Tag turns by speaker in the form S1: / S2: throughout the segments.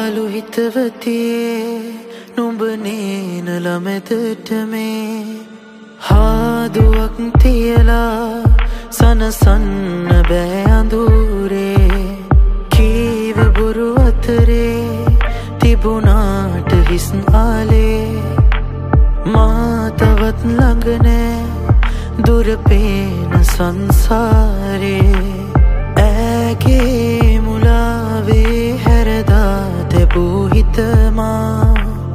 S1: පාලු හිතවතියේ නුඹ නේන ළමෙතට මේ හාදුවක් තියලා සනසන්න බෑ අඳුරේ කීව බොරු අතරේ තිබුණාට හිස් ආලේ මා තවත් ළඟ නෑ දුර පේන සංසාරේ ඇගේ මුලාවේ හැරදා තැබූ හිතමා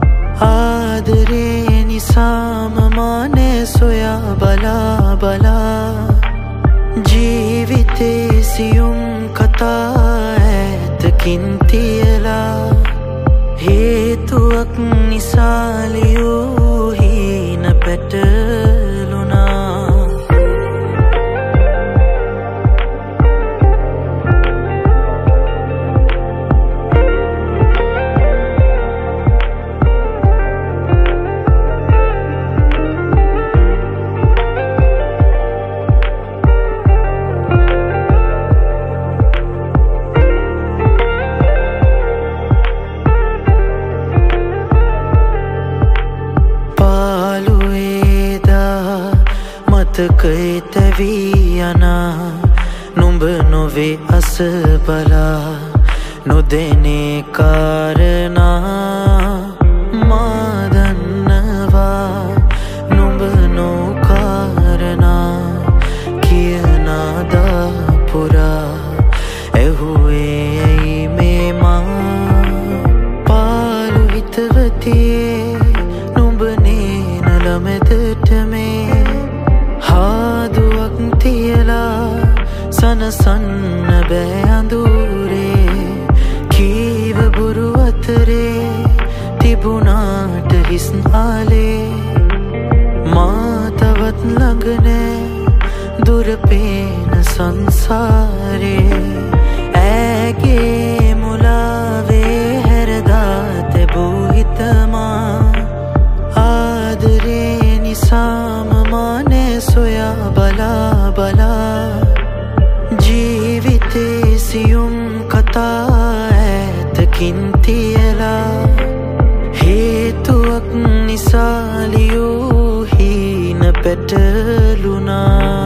S1: ආදරේ නිසාම මානේ සොයා බලා බලා ජීවිතේ සියුම් කතා ඇතකින් තියලා හේතුවක් නිසා ලියූ හීන පැටලුණා මතකයේ තැවී යනා නුඹ නොවේ අසබලා නොදෙනේ කාරණා මා දන්නවා නුඹ නොකාරණා කියනා දාපුරා ඇහුවේ ඇයි මේ මා පාලු හිතවතියේ නුඹ නේන ළමෙතට මේ හාදුවක් තියලා සනසන්න බෑ අඳුරේ කීව බොරු අතරේ තිබුණාට හිස් ආලේ මා තවත් ළඟ නෑ දුර පේන සංසාරේ ඇගේ මුලාවේ හැරදා තැබූ හිතමා ආදරේ නිසාම මානේ සොයා බලා බලා ජීවිතේ සියුම් කතා ඇතකින් තියලා හේතුවක් නිසා ලියූ හීන පැටලුණා